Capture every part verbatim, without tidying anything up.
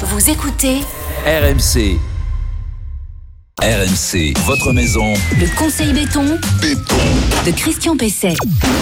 Vous écoutez R M C. R M C, votre maison. Le conseil béton, Béton. de Christian Pesset.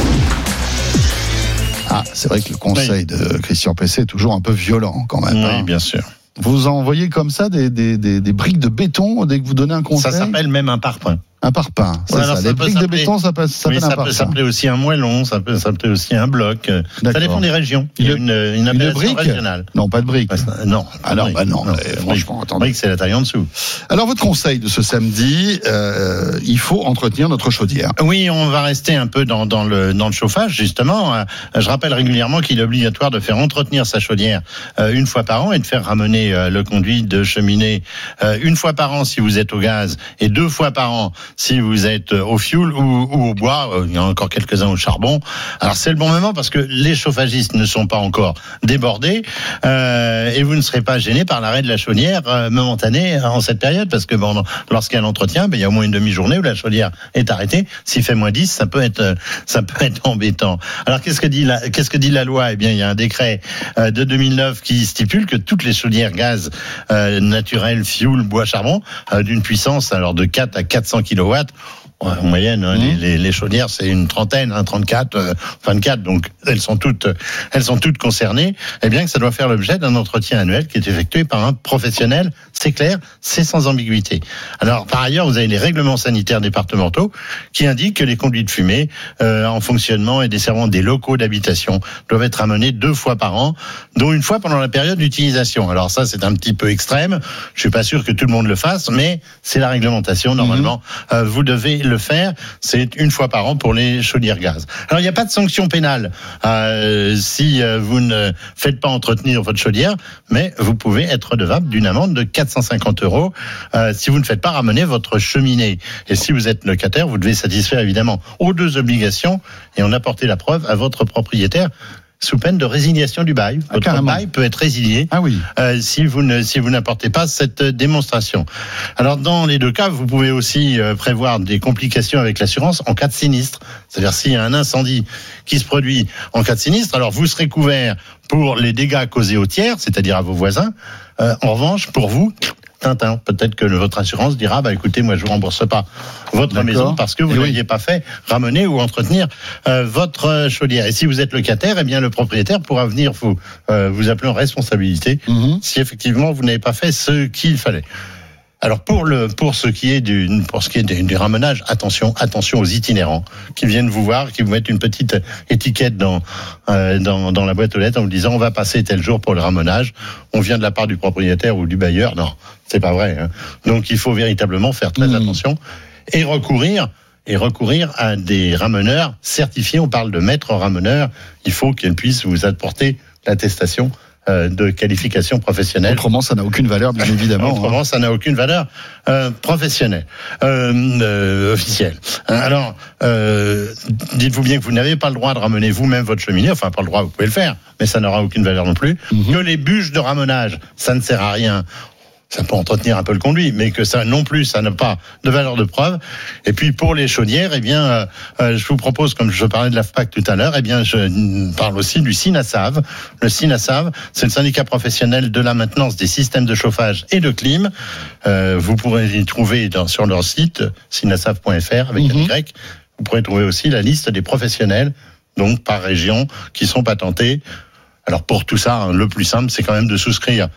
Ah, c'est vrai que le conseil oui. de Christian Pesset est toujours un peu violent quand même. Oui, hein. bien sûr. Vous envoyez comme ça des, des, des, des briques de béton dès que vous donnez un conseil? Ça s'appelle même un parpaing. Un parpaing, c'est ouais, ça. ça. Les briques de béton, ça, peut, ça s'appelle oui, un ça parpaing. peut s'appeler aussi un moellon, ça peut s'appeler aussi un bloc. D'accord. Ça dépend des régions. Il y a une, une appellation une brique régionale. Non, pas de brique. Bah, non. Alors, bah non, non mais franchement, attendez. Brique, c'est la taille en dessous. Alors, votre conseil de ce samedi, euh, il faut entretenir notre chaudière. Oui, on va rester un peu dans, dans, le, dans le chauffage, justement. Je rappelle régulièrement qu'il est obligatoire de faire entretenir sa chaudière euh, une fois par an et de faire ramener euh, le conduit de cheminée euh, une fois par an si vous êtes au gaz et deux fois par an si vous êtes au fioul ou, ou au bois. Il y en a encore quelques-uns au charbon. Alors, c'est le bon moment parce que les chauffagistes ne sont pas encore débordés euh, et vous ne serez pas gêné par l'arrêt de la chaudière euh, momentanée en cette période parce que bon, lorsqu'il y a l'entretien, ben, il y a au moins une demi-journée où la chaudière est arrêtée. S'il fait moins dix, ça peut être, ça peut être embêtant. Alors, qu'est-ce que dit la, qu'est-ce que dit la loi? Eh bien, il y a un décret euh, de deux mille neuf qui stipule que toutes les chaudières gaz euh, naturelles, fioul, bois, charbon, euh, d'une puissance alors de quatre à quatre cents kilowatts, en moyenne, hein, mmh. les, les, les chaudières, c'est une trentaine, hein, trente-quatre, euh, vingt-quatre, donc elles sont toutes, elles sont toutes concernées. Eh bien, que ça doit faire l'objet d'un entretien annuel qui est effectué par un professionnel. C'est clair, c'est sans ambiguïté. Alors, par ailleurs, vous avez les règlements sanitaires départementaux qui indiquent que les conduits de fumée euh, en fonctionnement et desservant des locaux d'habitation doivent être amenés deux fois par an, dont une fois pendant la période d'utilisation. Alors ça, c'est un petit peu extrême. Je suis pas sûr que tout le monde le fasse, mais c'est la réglementation. Normalement, mmh. euh, vous devez le faire, c'est une fois par an pour les chaudières gaz. Alors il n'y a pas de sanction pénale euh, si euh, vous ne faites pas entretenir votre chaudière, mais vous pouvez être redevable d'une amende de quatre cent cinquante euros euh, si vous ne faites pas ramener votre cheminée. Et si vous êtes locataire, vous devez satisfaire évidemment aux deux obligations et en apporter la preuve à votre propriétaire, sous peine de résiliation du bail. Ah, Votre carrément. bail peut être résilié ah oui. euh, si vous ne si vous n'apportez pas cette démonstration. Alors dans les deux cas, vous pouvez aussi euh, prévoir des complications avec l'assurance en cas de sinistre. C'est-à-dire s'il y a un incendie qui se produit en cas de sinistre, alors vous serez couvert pour les dégâts causés aux tiers, c'est-à-dire à vos voisins. Euh, en revanche, pour vous, Tintin, peut-être que votre assurance dira, bah écoutez, moi je vous rembourse pas votre D'accord. maison parce que vous et n'aviez oui. pas fait ramener ou entretenir euh, votre chaudière. Et si vous êtes locataire, eh bien le propriétaire pourra venir vous euh, vous appeler en responsabilité mm-hmm. si effectivement vous n'avez pas fait ce qu'il fallait. Alors pour le pour ce qui est du pour ce qui est du, du ramenage, attention attention aux itinérants qui viennent vous voir, qui vous mettent une petite étiquette dans euh, dans dans la boîte aux lettres en vous disant on va passer tel jour pour le ramenage. On vient de la part du propriétaire ou du bailleur. Non, c'est pas vrai. Hein. Donc il faut véritablement faire très mmh. attention et recourir et recourir à des rameneurs certifiés. On parle de maître rameneur. Il faut qu'ils puissent vous apporter l'attestation de qualification professionnelle. Autrement, ça n'a aucune valeur, bien évidemment. Autrement, hein. ça n'a aucune valeur euh, professionnelle, euh, euh, officielle. Alors, euh, dites-vous bien que vous n'avez pas le droit de ramener vous-même votre cheminée. Enfin, pas le droit, vous pouvez le faire, mais ça n'aura aucune valeur non plus. Mm-hmm. Que les bûches de ramenage, ça ne sert à rien. Ça peut entretenir un peu le conduit, mais que ça non plus, ça n'a pas de valeur de preuve. Et puis pour les chaudières, eh bien, euh, euh, je vous propose, comme je parlais de l'A F P A C tout à l'heure, eh bien, je parle aussi du SINASAV. Le SINASAV, c'est le syndicat professionnel de la maintenance des systèmes de chauffage et de clim. Euh, vous pourrez y trouver dans, sur leur site sinasav point f r avec mm-hmm. un Y. Vous pourrez trouver aussi la liste des professionnels, donc par région, qui sont patentés. Alors pour tout ça, hein, le plus simple, c'est quand même de souscrire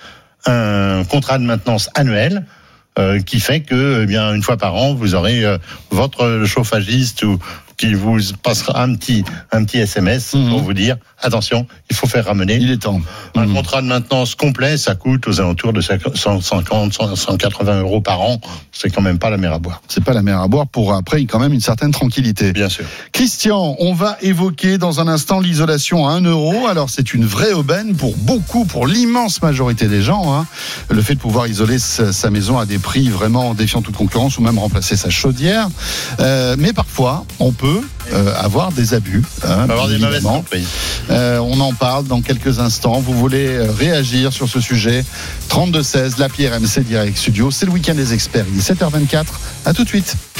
un contrat de maintenance annuel euh, qui fait que, eh bien, une fois par an, vous aurez euh, votre chauffagiste ou qui vous passera un petit un petit S M S mmh. pour vous dire attention, il faut faire ramener. Il est temps. Un mmh. contrat de maintenance complet, ça coûte aux alentours de cent cinquante, cent quatre-vingts euros par an. C'est quand même pas la mer à boire. C'est pas la mer à boire pour après quand même une certaine tranquillité. Bien sûr. Christian, on va évoquer dans un instant l'isolation à un euro. Alors c'est une vraie aubaine pour beaucoup, pour l'immense majorité des gens. Hein. Le fait de pouvoir isoler sa, sa maison à des prix vraiment défiant toute concurrence ou même remplacer sa chaudière. Euh, mais parfois, on peut Euh, avoir des abus. Hein, avoir des mauvaises surprises. Euh, on en parle dans quelques instants. Vous voulez euh, réagir sur ce sujet? trente-deux seize, l'appli R M C Direct Studio. C'est le week-end des experts. Il est sept heures vingt-quatre. À tout de suite.